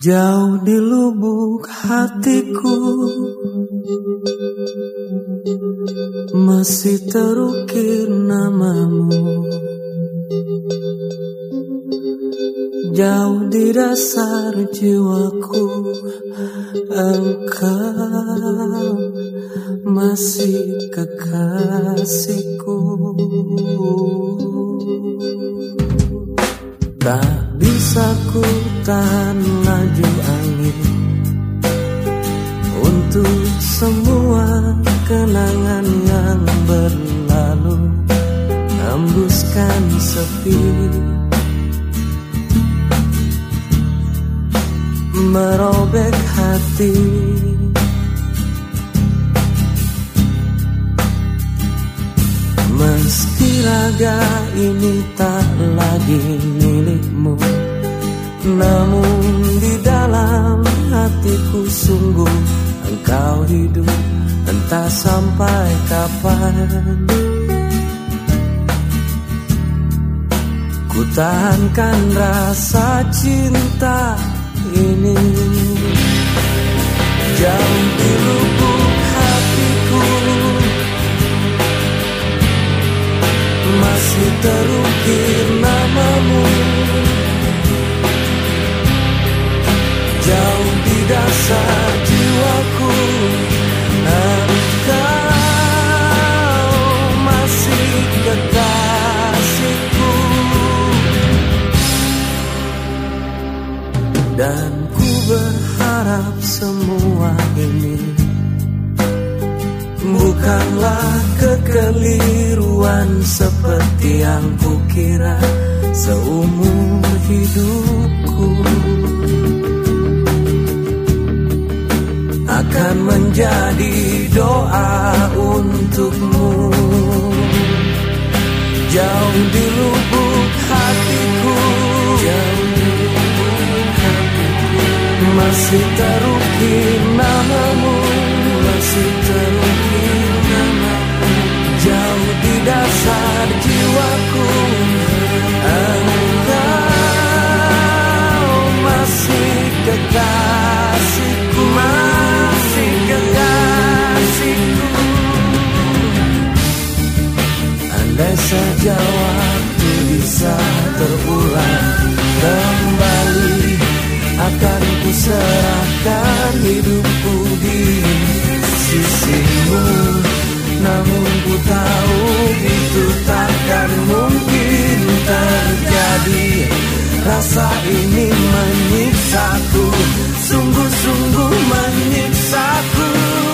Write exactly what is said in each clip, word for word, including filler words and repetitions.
Jauh di lubuk hatiku masih terukir namamu. Jauh di dasar jiwaku engkau masih kekasihku. Tak bisa ku tahan laju angin untuk semua kenangan yang berlalu, hembuskan sepi, merobek hati. Meski raga ini tak lagi milikmu, namun di dalam hatiku sungguh engkau hidup, entah sampai kapan. Ku tahankan rasa cinta ini jauh di lubuk hatiku, masih terukir namamu. Jauh di dasar jiwaku engkau masih kekasihku. Dan ku berharap semua ini bukanlah kekeliruan seperti yang kukira seumur hidupku. Akan menjadi doa untukmu. Jauh di lubuk hatiku, jauh di lubuk hatiku, masih terukir namamu, masih terukir namamu. Jauh di dasar jiwaku engkau masih kekasihku, masih kekasihku. Andai saja waktu bisa terulang kembali, akan ku serahkan hidupku di sisimu. Namun ku tahu itu takkan mungkin terjadi. Rasa ini menyiksaku, sungguh-sungguh menyiksaku.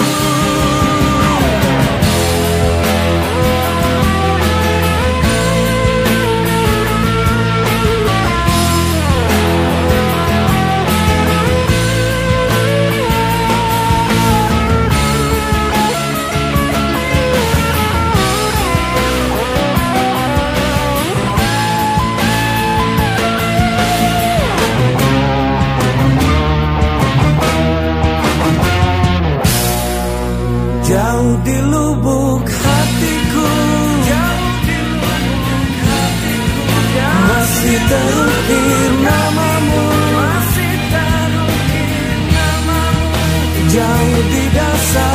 Jauh di lubuk hatiku, jauh di lubuk hatiku, masih terukir namamu, masih terukir namamu. Jauh di dasar